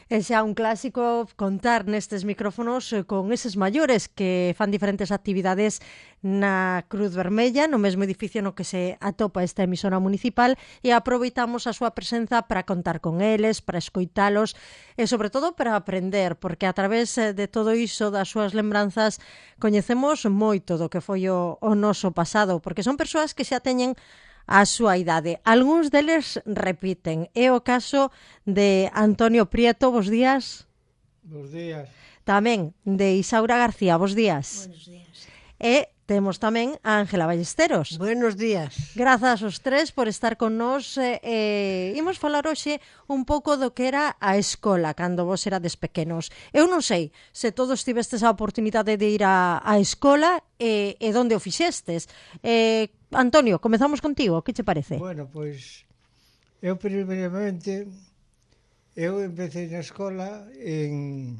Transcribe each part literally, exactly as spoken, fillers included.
E xa un clásico contar nestes micrófonos eh, con eses maiores que fan diferentes actividades na Cruz Vermella, no mesmo edificio no que se atopa esta emisora municipal, e aproveitamos a súa presenza para contar con eles, para escoitalos e, sobre todo, para aprender, porque a través eh, de todo iso, das súas lembranzas, coñecemos moito do que foi o, o noso pasado, porque son persoas que xa teñen a súa idade. Algúns deles repiten. É o caso de Antonio Prieto, bos días. Bos días. Tamén de Isaura García, bos días. Buenos días. E temos tamén a Ángela Ballesteros. Buenos días. Grazas aos tres por estar con nós. Eh, eh, imos falar hoxe un pouco do que era a escola cando vos erades pequenos. Eu non sei se todos tivestes a oportunidade de ir á, á escola e, e onde o fixestes. Eh, Antonio, comezamos contigo, que che parece? Bueno, pois, eu primeiramente, eu empecé na escola en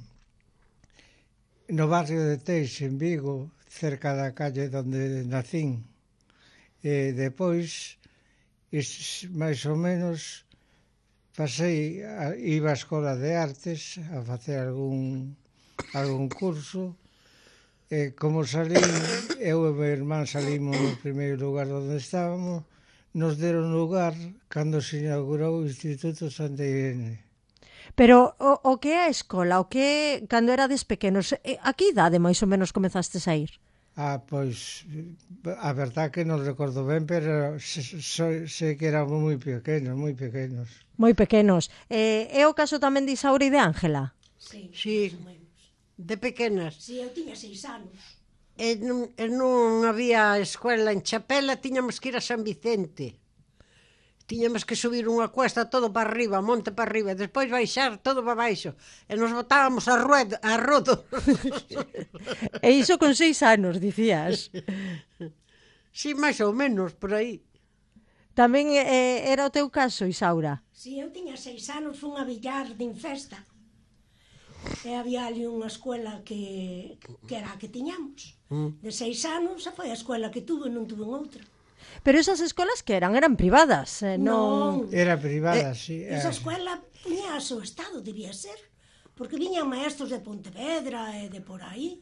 no barrio de Teix, en Vigo, cerca da calle onde nacín. E depois, es, máis ou menos, pasei, a, iba á escola de artes a facer algún, algún curso. E como salí, eu e meu irmán salimos no primeiro lugar onde estábamos, nos deron lugar cando se inaugurou o Instituto Santa Irene. Pero o, o que é a escola, o que é cando erades pequenos, eh, a que idade máis ou menos comezastes a ir? Ah, pois, a verdad que non recordo ben, pero se, se, sei que éramos moi pequenos, moi pequenos. Moi pequenos. Eh, é o caso tamén de Isaura e de Ángela? Sí, Sí. máis ou menos. De pequenas. Si, eu tiña seis anos. E non, e non había escuela en Chapela, tiñamos que ir a San Vicente. Tiñamos que subir unha cuesta todo para arriba, monte para arriba, e despois baixar todo para baixo. E nos botábamos a, ruedo, a rodo. E iso con seis anos, dicías. Sí, máis ou menos, por aí. Tamén eh, era o teu caso, Isaura? Si, eu tiña seis anos, fun a billar de infesta. E había ali unha escuela que, que era a que tiñamos. De seis anos, e foi a escuela que tuve, non tuve outra. Pero esas escolas que eran? Eran privadas, eh, non... Non, Era privada, eh, sí. esa eh, escuela tiña a seu estado, debía ser. Porque viñan maestros de Pontevedra e de por aí.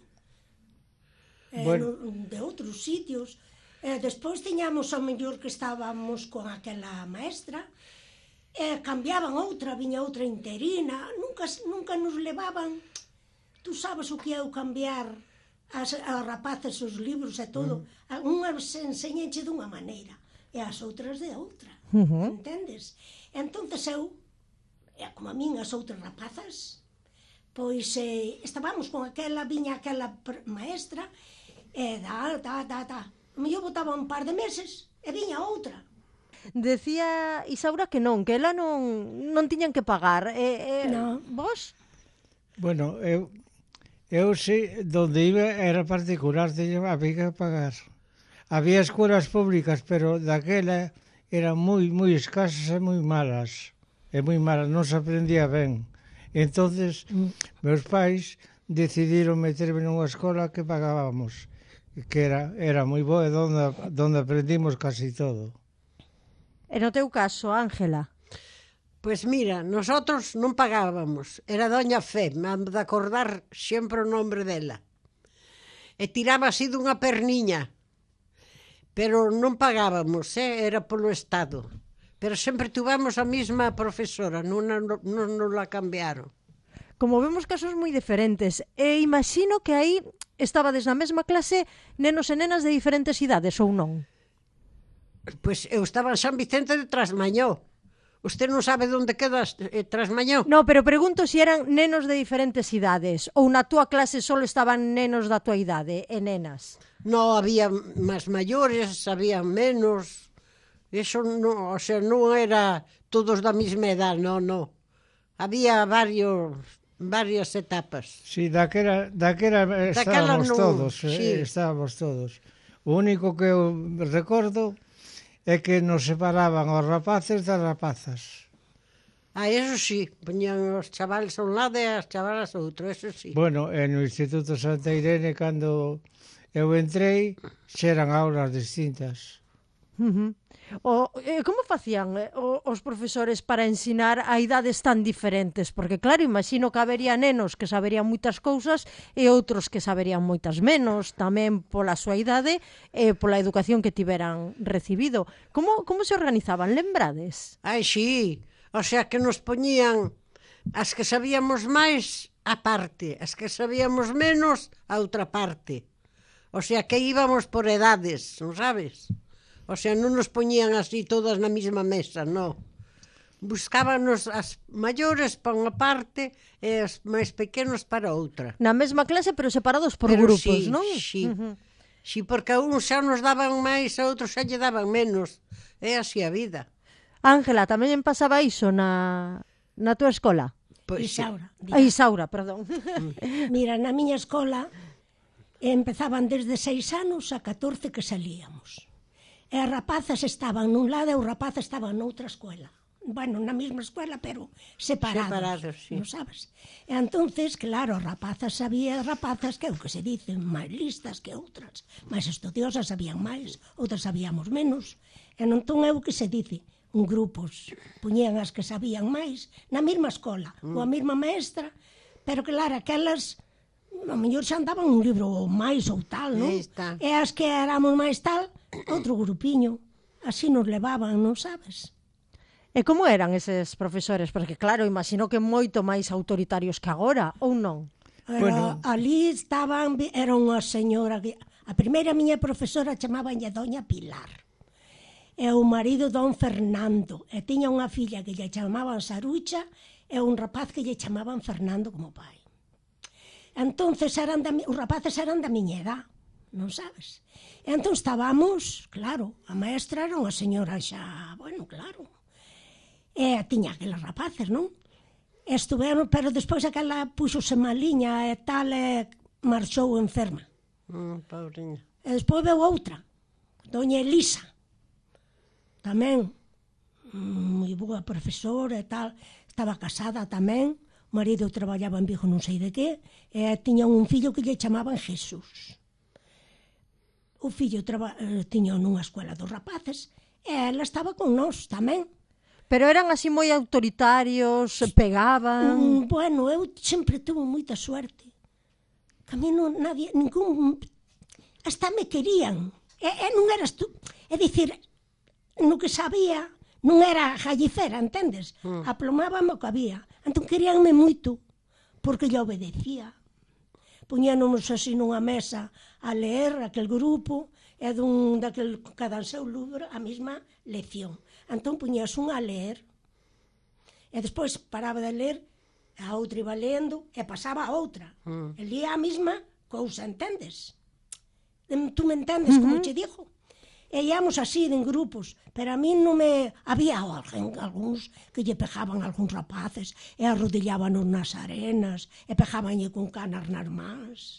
E Bueno. no, de outros sitios. E despois tiñamos o mellor que estábamos con aquela maestra, e cambiaban outra, viña outra interina, nunca, nunca nos levaban, tú sabes o que é o cambiar as, as rapaces os libros e todo, mm. unhas enseñenche dunha maneira, e as outras de outra, Uh -huh. entendes? Entonces eu, e como a min as outras rapazas, pois eh, estábamos con aquela, viña aquela maestra, e da, da, da, da, eu botaba un par de meses, e viña outra. Decía Isaura que non, que ela non, non tiñan que pagar. Eh, eh, No. Vos? Bueno, eu, eu sei, donde iba era particular, teña, había que pagar. Había escuelas públicas, pero daquela eran moi, moi escasas e moi malas. E moi malas, non se aprendía ben. Entonces, mm. meus pais decidiron meterme nunha escola que pagábamos, que era, era moi boa e donde, donde aprendimos casi todo. E no teu caso, Ángela? Pois mira, nosotros non pagábamos. Era doña Fe, me ando de acordar sempre o nombre dela. E tiraba así dunha perniña. Pero non pagábamos, eh? Era polo Estado. Pero sempre tuvamos a mesma profesora, non, non, non, non la cambiaron. Como vemos casos moi diferentes, e imagino que aí estabades na mesma clase nenos e nenas de diferentes idades, ou non? Pois eu estaba en San Vicente de Trasmañó. Usted non sabe onde queda eh, Trasmañó? No, pero pregunto se si eran nenos de diferentes idades, ou na túa clase só estaban nenos da túa idade e nenas. No, había máis maiores, había menos. Eso non, o sea, non era todos da mesma edad, non, non. Había varios, varias etapas. Sí, daquela, daquela estábamos non, todos, sí. eh, estábamos todos. O único que eu recordo é que nos separaban os rapaces das rapazas. Ah, eso sí, poñían os chavales a un lado e as chavalas a outro, eso sí. Bueno, e no Instituto Santa Irene, cando eu entrei, xa eran aulas distintas. Uh -huh. O, eh, como facían eh, os profesores para ensinar a idades tan diferentes? Porque claro, imagino que habería nenos que saberían moitas cousas e outros que saberían moitas menos, tamén pola súa idade e pola educación que tiveran recibido. Como, como se organizaban, lembrades? Ai, sí, o sea que nos poñían as que sabíamos máis a parte, as que sabíamos menos a outra parte. O sea que íbamos por edades, non sabes? O sea, non nos poñían así todas na mesma mesa, non. Buscábanos as maiores para unha parte e os máis pequenos para outra. Na mesma clase, pero separados por Pero grupos, sí, non? sí. Uh -huh. Sí, porque a uns xa nos daban máis, a outros xa lle daban menos. É así a vida. Ángela, tamén pasaba iso na, na túa escola? Pois, Isaura. A Isaura, perdón. Mira, na miña escola empezaban desde seis anos a catorce que salíamos. E as rapazas estaban nun lado e os rapazas estaban noutra escuela. Bueno, na mesma escuela, pero separados. Separados, sí. Non sabes? E entonces, claro, as rapazas sabía rapazas que é o que se dicen, máis listas que outras, máis estudiosas sabían máis, outras sabíamos menos. E non entón é o que se dice, un grupos, puñían as que sabían máis na mesma escola, mm. coa mesma maestra, pero claro, aquelas a mellor xa andaban un libro máis ou tal, non? E as que éramos máis tal, outro grupiño. Así nos levaban, non sabes? E como eran eses profesores? Porque claro, imagino que moito máis autoritarios que agora, ou non? Era, Bueno. ali estaban, era unha señora, que, a primeira miña profesora chamabanlle Doña Pilar. E o marido Don Fernando. E tiña unha filla que lle chamaban Sarucha e un rapaz que lle chamaban Fernando como pai. Entonces eran da, os rapaces eran da miña edad, non sabes? E entón estábamos, claro, a maestra era unha señora xa, bueno, claro. E tiña aqueles rapaces, non? E estuveron, pero despois aquela puxose maliña e tal, e marchou enferma. Mm, pobrinha. E despois veu outra, Doña Elisa, tamén, moi boa profesora e tal, estaba casada tamén, o marido traballaba en Vigo non sei de que, e tiña un fillo que lle chamaban Jesús. O fillo traba, eh, tiña nunha escuela dos rapaces, e ela estaba con nós tamén. Pero eran así moi autoritarios, pegaban... Mm, bueno, eu sempre tuve moita suerte. Que a mí non, nadie, ningún... Hasta me querían. E, e non eras tú... É dicir, no que sabía, non era gallicera, entendes? Mm. Aplomábame o que había. Entón queríanme moito, porque lle obedecía. Poñénamos así nunha mesa a leer aquel grupo, e dun daquel, cada seu libro, a mesma lección. Entón puñas unha a ler, e despois paraba de ler, a outra iba lendo, e pasaba a outra. Mm. E lía a mesma cousa, entendes? Tú me entendes, uh -huh. como che digo? E íamos así, en grupos, pero a mí non me... Había alguén, algúns que lle pejaban algúns rapaces, e arrodillaban nas arenas, e pejabanlle con canas nas mans.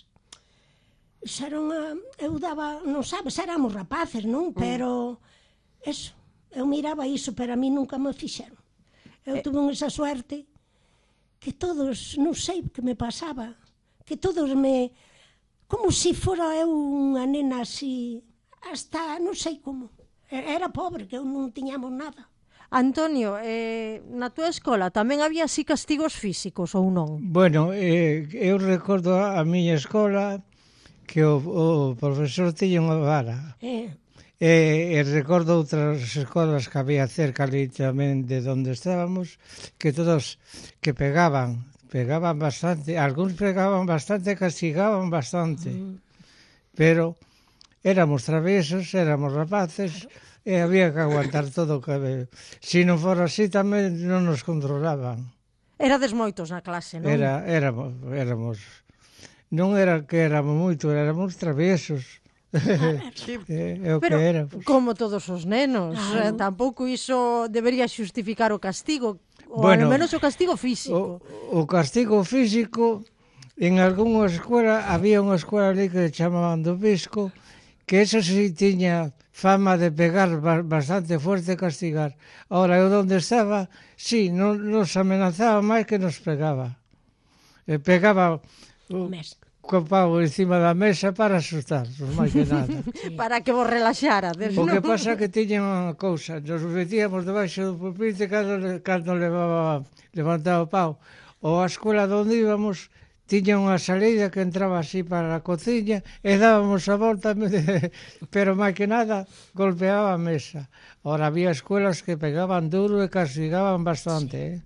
Era unha... Eu daba... Non sabes, éramos rapaces, non? Pero... Mm. Eso... Eu miraba iso, pero a mí nunca me fixeron. Eu tuve esa suerte que todos, non sei que me pasaba, que todos me... Como se fora eu unha nena así, hasta non sei como. Era pobre, que eu non tiñamos nada. Antonio, eh, na túa escola tamén había así castigos físicos ou non? Bueno, eh, eu recordo a miña escola que o, o profesor tiña unha vara. Eh... E, e recordo outras escolas que había cerca ali tamén de onde estábamos, que todos que pegaban, pegaban bastante, algúns pegaban bastante, castigaban bastante, mm. pero éramos travesos, éramos rapaces, claro. E había que aguantar todo o que... Se non fora así tamén non nos controlaban. Erades moitos na clase, non? Era, éramos, éramos, non era que éramos moito, éramos travesos. Sí. É, é o pero que era, pues. Como todos os nenos, ah, eh, tampouco iso debería xustificar o castigo, ou bueno, ao menos o castigo físico. O, o castigo físico, en algunha escuela, había unha escuela ali que chamaban do Visco, que esa sí tiña fama de pegar bastante fuerte e castigar. Ahora, eu onde estaba, sí, non nos amenazaba máis que nos pegaba. E pegaba... O, co pau encima da mesa para asustar, máis que nada. Para que vos relaxarades, O que non? pasa é que tiña unha cousa, nos metíamos debaixo do pupitre cando, cando levaba, levantaba o pau. Ou a escola onde íbamos tiña unha salida que entraba así para a cociña e dábamos a volta, pero máis que nada golpeaba a mesa. Ora había escolas que pegaban duro e castigaban bastante, eh?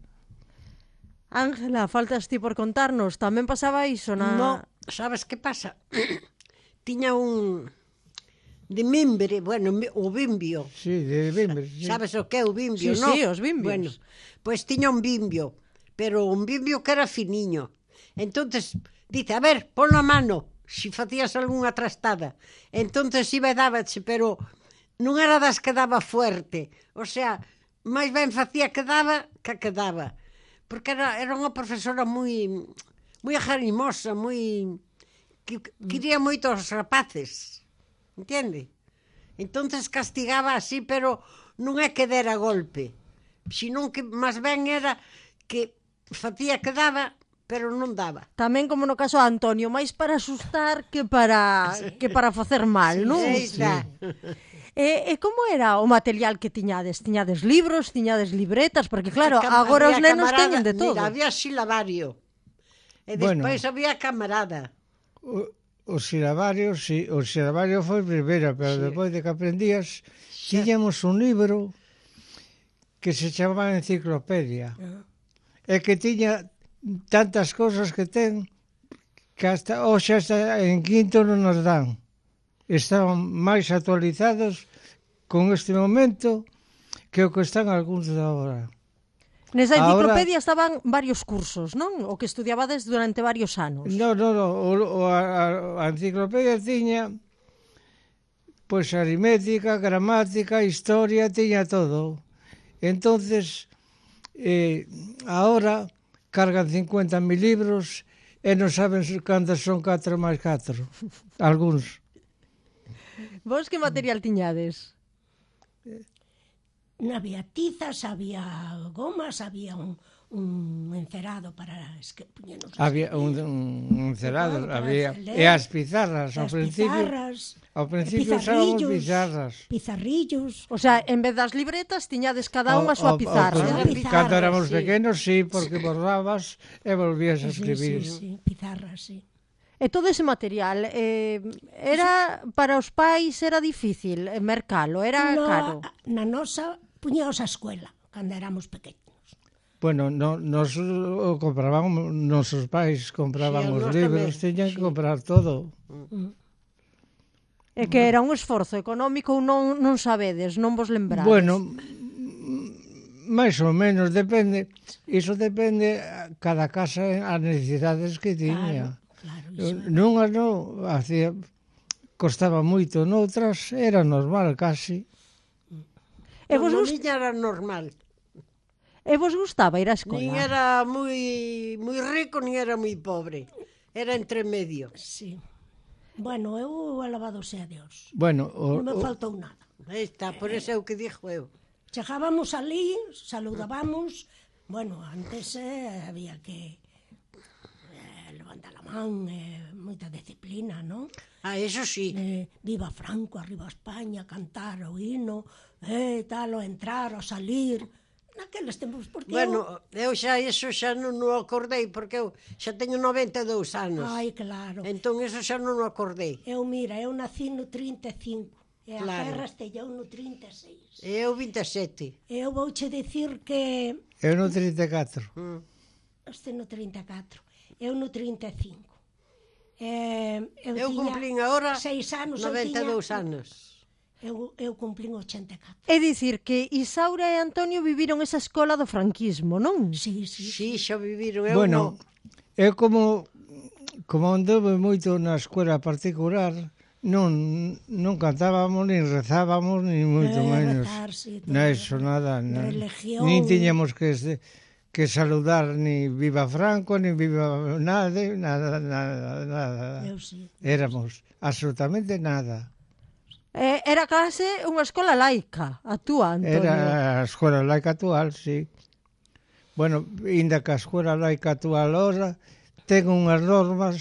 Ángela, faltas ti por contarnos. Tamén pasaba iso na... No, sabes que pasa? Tiña un de mimbre, bueno, mi- o bimbio. Sí, de bimbre, sí. Sabes o que é o bimbio, Sí, non? sí, os bimbios. Bueno, pois tiña un bimbio, pero un bimbio que era finiño. Entonces, dice, a ver, pon a mano, si facías algunha trastada. Entonces iba e dábache, pero non era das que daba fuerte. O sea, máis ben facía que daba que que daba. Porque era, era unha profesora moi moi agarimosa, moi que quería moito aos rapaces. Entende? Entonces castigaba así, pero non é que dera golpe, senón que máis ben era que facía que daba, pero non daba. Tamén como no caso de Antonio, máis para asustar que para que para facer mal, non? Aí está. E, e como era o material que tiñades? Tiñades libros, tiñades libretas? Porque claro, Cam- agora os había nenos camarada- teñen de todo. Mira, había silabario. E Bueno. despois había camarada. O, o silabario, sí, o silabario foi primeiro, pero Sí. depois de que aprendías, tiñamos un libro que se chamaba Enciclopedia. E que tiña tantas cousas que ten que hasta hoxe hasta en quinto non nos dan. Estaban máis actualizados con este momento que o que están algúns de agora. Nesa Ahora- enciclopedia estaban varios cursos, non? O que estudiabades durante varios anos. No, no, no, o, o, a, a enciclopedia tiña pois aritmética, gramática, historia, tiña todo. Entonces, eh, ahora cargan cincuenta mil libros e non saben cantos son catro máis catro. Algúns. Vos que material tiñades? Non había tizas, había gomas, había un, un encerado para esque, puñenos a Había un, un encerado, Para había leer. e as pizarras ao as principio. pizarras, Ao principio usábamos pizarrillos, pizarras. pizarrillos. O sea, en vez das libretas, tiñades cada unha a Ao- súa ao- pizarra. ao- Era pizarra, Cando éramos sí. pequenos, sí, porque bordabas e volvías a Sí, escribir. sí, sí, pizarras, sí. E todo ese material, eh, era para os pais era difícil eh, mercalo, era No, caro. na nosa puñaos a escuela, cando éramos pequenos. Bueno, no, nos o compraban, nosos pais compraban Sí, os nós libros, tamén, tiñan que sí. comprar todo. É que era un esforzo económico ou non, non sabedes, non vos lembrades. Bueno, mm, máis ou menos, depende, iso depende a cada casa as necesidades que tiña. Claro, iso. Nunhas non, hacía, costaba moito, noutras era normal casi. E No, vos, na gust... miña era normal. e vos gustaba ir á escola? Nin era moi moi rico, nin era moi pobre. Era entre medio. Sí. Bueno, eu alabado sea Dios. Bueno, o, Non me o, faltou nada. Aí está, por eso é o que dixo eu. Chegábamos ali, saludábamos. Bueno, antes eh, había que eh, levantar a man, eh, moita disciplina, non? Ah, eso sí. Eh, viva Franco, arriba España, cantar o hino, eh, tal, o entrar, o salir. Naqueles tempos, porque Bueno, eu xa eso xa non o acordei, porque eu xa teño noventa e dous anos. eu... Ai, claro. Entón, eso xa non o acordei. Eu, mira, eu nací no trinta e cinco. E a Claro. guerra estellou no trinta e seis. E eu vinte e sete. Eu vouche dicir que eu no trinta e catro. Mm. este no trinta e catro, eu no trinta e cinco. Eh, eu Eu tiña cumplín agora seis anos, eu noventa e dous tiña- anos. Eu, eu cumplín ochenta e catro. É dicir que Isaura e Antonio viviron esa escola do franquismo, non? Sí, sí, sí. Sí, xa viviron. Eu Bueno, non. eu como como anduve moito na escuela particular, non non cantábamos, nin rezábamos, nin moito Eh, menos. rezar, sí, todo. Na eso, nada. Na, Religión. nin tiñamos que se- que saludar ni viva Franco, ni viva nada, nada, nada, nada. Eu sí. Éramos absolutamente nada. Eh, era case unha escola laica, a túa, Antonio. Era a escola laica actual, sí. Bueno, inda que a escola laica actual ahora ten unhas normas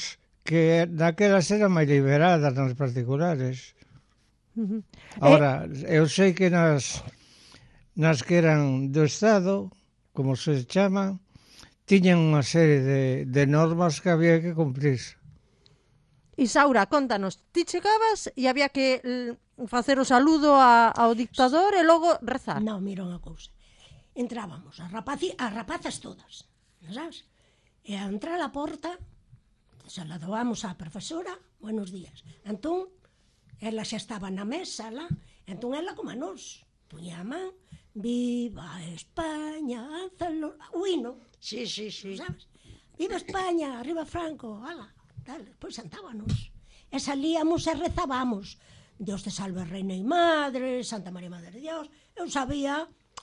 que naquelas eran máis liberadas nas particulares. Uh -huh. Ahora, eh, eu sei que nas, nas que eran do Estado, como se chama, tiñan unha serie de, de normas que había que cumprir. Isaura, contanos, ti chegabas e había que facer o saludo a, ao dictador e logo rezar. Non, mira unha cousa. Entrábamos, as, rapazi, as rapazas todas, non sabes? E a entrar a porta, saludábamos á profesora, buenos días. Entón, ela xa estaba na mesa, lá, entón ela como a nos, puña a man, viva España, alzalo, o hino, Sí, sí, sí. sabes? Viva España, arriba Franco, ala, tal, pois sentábanos. E salíamos e rezábamos. Dios te salve, reina e madre, Santa María, Madre de Dios. Eu sabía,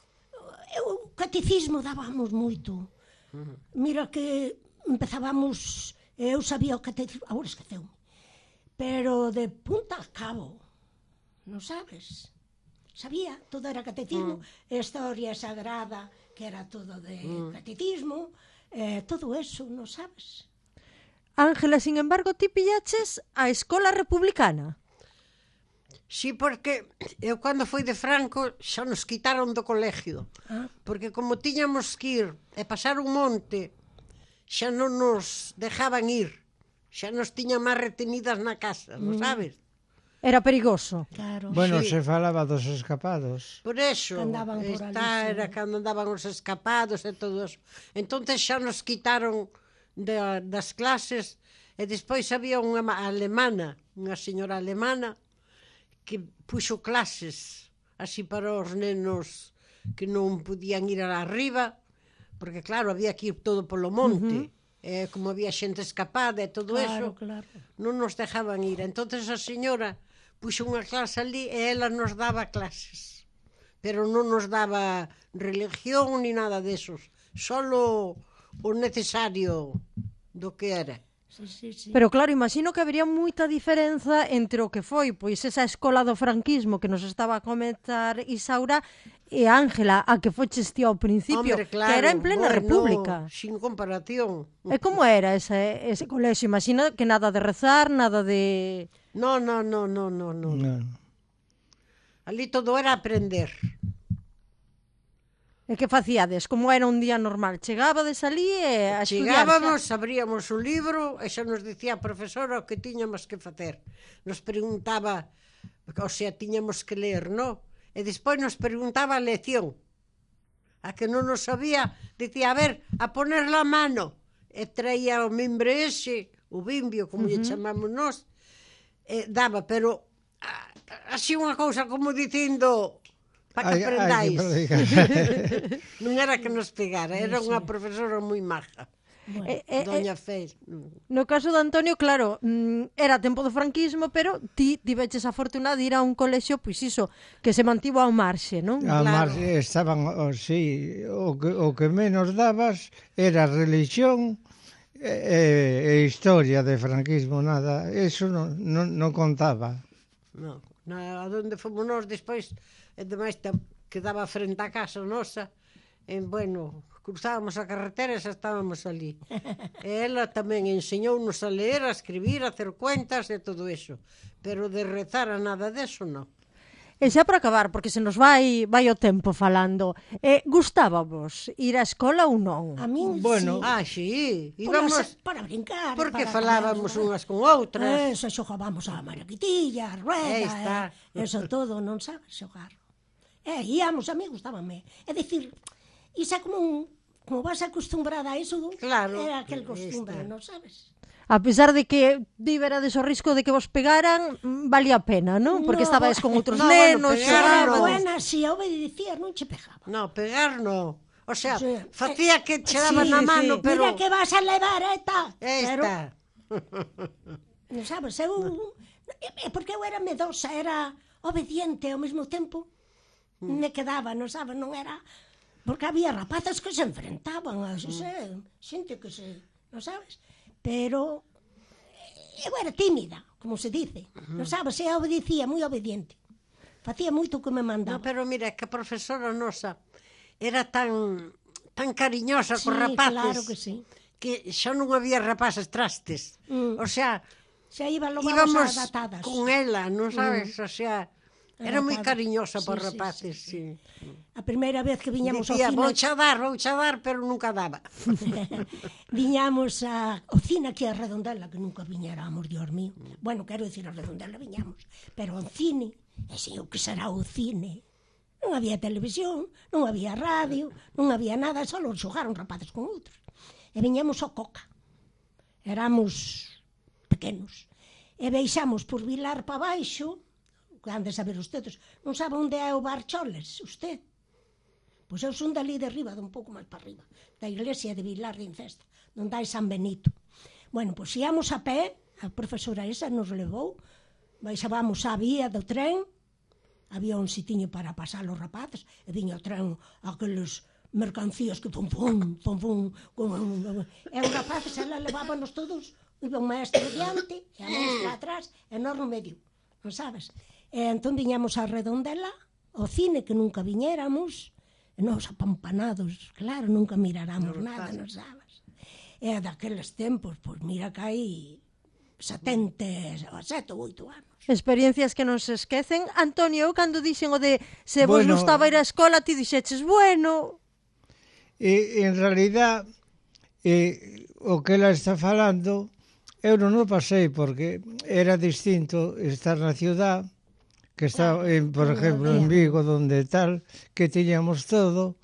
eu catecismo dábamos moito. Mira que empezábamos, eu sabía o catecismo, agora esqueceu-me. Pero de punta a cabo, non sabes? Sabía, todo era catecismo, mm. historia sagrada, que era todo de mm. catecismo, eh, todo eso, non sabes? Ángela, sin embargo, ti pillaches a escola republicana. Sí, porque eu cando foi de Franco xa nos quitaron do colegio. Ah. Porque como tiñamos que ir e pasar un monte, xa non nos dejaban ir. Xa nos tiñan máis retenidas na casa, non sabes? Era perigoso. Claro. Bueno, Sí. se falaba dos escapados. Por eso, Que andaban por esta ali, sí. era cando andaban os escapados e todo eso. Entonces xa nos quitaron da, das clases e despois había unha ma- alemana, unha señora alemana que puxo clases así para os nenos que non podían ir arriba, porque claro, había que ir todo polo monte. Uh -huh. E como había xente escapada e todo Claro, eso, claro. non nos dejaban ir. Entonces a señora puxo unha clase ali e ela nos daba clases. Pero non nos daba religión ni nada desos. Solo o necesario do que era. Sí, sí, sí. Pero claro, imagino que habería moita diferenza entre o que foi pois esa escola do franquismo que nos estaba a comentar Isaura e Ángela, a que foches ti ao principio, Hombre, claro, que era en plena bueno, república. Sin comparación. E como era ese, ese colexio? Imagina que nada de rezar, nada de... No, no, no, no, no, no. No. Ali todo era aprender. E que facíades? Como era un día normal? Chegabades ali e a estudiar? Chegábamos, abríamos o libro e xa nos dicía a profesora o que tiñamos que facer. Nos preguntaba, o sea, tiñamos que ler, no? E despois nos preguntaba a lección. A que non nos sabía, dicía, a ver, a poner la mano. E traía o mimbre ese, o bimbio, como uh -huh. lle chamamos nós, e daba, pero a, así unha cousa como dicindo... Para que aprendáis. Non era que nos pegara, era unha profesora moi maja. Bueno, eh, eh, Doña Fe. No caso de Antonio, claro, era tempo do franquismo, pero ti tiveches a fortuna de ir a un colexio, pois iso, que se mantivo ao marxe, non? A Claro. marxe estaban, oh, sí, o que, o que menos dabas era religión e, e historia de franquismo, nada, eso non, non, non contaba. No, na onde fomos nós despois, e demais quedaba frente á casa nosa, e, bueno, cruzábamos a carretera e xa estábamos ali. E ela tamén enseñounos a ler, a escribir, a hacer cuentas e todo eso. Pero de rezar a nada deso, non. E xa para acabar, porque se nos vai vai o tempo falando. Eh, gustábamos ir á escola ou non? A min, Bueno, sí. Ah, sí, Íbamos íbamos... para brincar. Porque para falábamos cambiar, unhas con outras. Eso, xogábamos a maraquitilla, a rueda, Aí está. eh, eso todo, non sabes xogar. E íamos, a mí gustábame. É dicir, isa como un, como vas acostumbrada a eso, Claro, era aquel costumbre, está. non sabes? A pesar de que viverades o risco de que vos pegaran, mm, valía a pena, non? Porque No, estabais con outros no, bueno, nenos, pegar, Era xogabades. buena, si obedecías, non che pegaba. No, pegar no. O sea, Sí. facía que che daban Sí, na sí. mano, pero... Mira que vas a levar, eta. Pero, Esta. non sabes, eu... É porque eu era medosa, era obediente ao mesmo tempo. Me quedaba, non sabes, non era... Porque había rapazas que se enfrentaban a xe, xente que se... Non sabes? Pero eu era tímida, como se dice. Non sabes, eu obedecía, moi obediente. Facía moito o que me No, mandaba. pero mira, que a profesora nosa era tan tan cariñosa Sí, cos rapaces claro que sí. que xa non había rapaces trastes. Mm. O sea, Xa iban lo íbamos vamos adaptadas. con ela, non sabes? O sea, era moi Adaptadas. cariñosa Sí, por sí, rapaces, sí, sí. A primeira vez que viñamos ao Dicía, cine, vou xa dar, vou xa dar, pero nunca daba. viñamos a, ao cine aquí a Redondela, que nunca viñéramos, Dios mío. Bueno, quero dicir, a Redondela viñamos, pero ao cine, e sei o que será o cine. Non había televisión, non había radio, non había nada, só xogaron rapaces con outros. E viñamos ao Coca. Éramos pequenos. E veixamos por Vilar para baixo, que han de saber ustedes, non sabe onde é o Bar Choles, usted? Pois eu son dali de riba, de un pouco máis para arriba, da iglesia de Vilar de Incesta, onde hai San Benito. Bueno, pois íamos a pé, a profesora esa nos levou, baixábamos á vía do tren, había un sitiño para pasar os rapaces, e viña o tren aqueles mercancías que pum pum, pum pum, pum, pum, pum. E os rapaces, ela levábanos todos, iba un maestro diante, e a maestra atrás, e nós no medio, non sabes? E entón viñamos a Redondela, ao cine que nunca viñéramos, e nós apampanados, claro, nunca miráramos nada, non sabes? E daqueles tempos, pois mira que hai setenta, sete ou oito anos. Experiencias que non se esquecen. Antonio, eu cando dixen o de se vos Bueno, gustaba ir á escola, ti dixeches, bueno... E, en realidad, eh, o que ela está falando, eu non o pasei, porque era distinto estar na ciudad, que está, en, por ejemplo, en Vigo, donde tal, que tiñamos todo,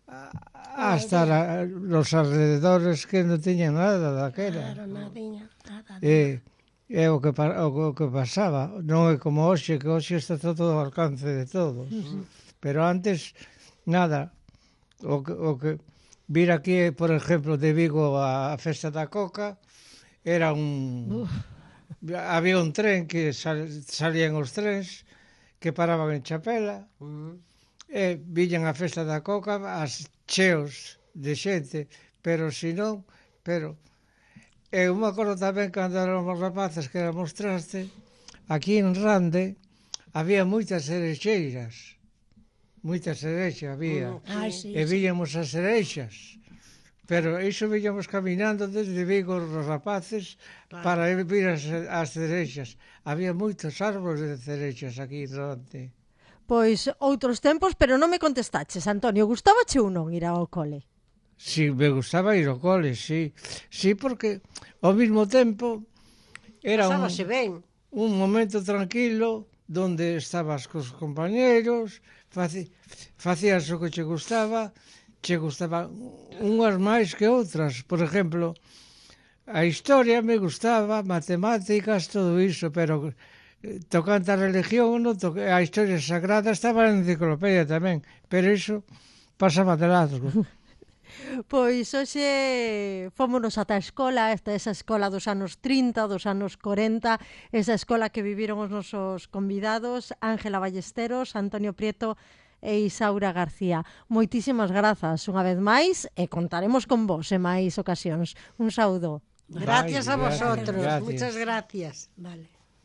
hasta la, los alrededores que non tiñan nada daquela. Claro, nadiña, nada. E, é o que, pa- o, o que pasaba, non é como hoxe, que hoxe está todo ao alcance de todos. Uh-huh. Pero antes, nada, o que, o que vir aquí, por exemplo, de Vigo a, a Festa da Coca, era un... Uf. Había un tren que sal, salían os trens, que paraban en Chapela, uh-huh. e viñan a Festa da Coca, as cheos de xente, pero si non, pero... Eu me acordo tamén cando éramos rapaces que éramos traste, aquí en Rande había moitas cerexeiras, moitas cerexas había, Ah, sí, e sí. víamos as cerexas, pero iso víamos caminando desde Vigo os rapaces para ir vir as, as cerexas. Había moitos árbores de cerexas aquí en Rande. Pois outros tempos, pero non me contestaches, Antonio, gustábache ou non ir ao cole? Si, me gustaba ir ao cole, sí. Sí, porque ao mesmo tempo era un, Pasábase ben. un momento tranquilo donde estabas cos compañeros, faci, facías o que che gustaba, che gustaba unhas máis que outras. Por exemplo, a historia me gustaba, matemáticas, todo iso, pero eh, tocante a religión, no to a historia sagrada estaba na enciclopedia tamén, pero iso pasaba de largo. Pois hoxe fómonos ata a escola, esta esa escola dos anos trinta, dos anos corenta, esa escola que viviron os nosos convidados, Ángela Ballesteros, Antonio Prieto e Isaura García. Moitísimas grazas unha vez máis e contaremos con vos en máis ocasións. Un saúdo. Gracias a Vai, vosotros, gracias. muchas gracias. Vale.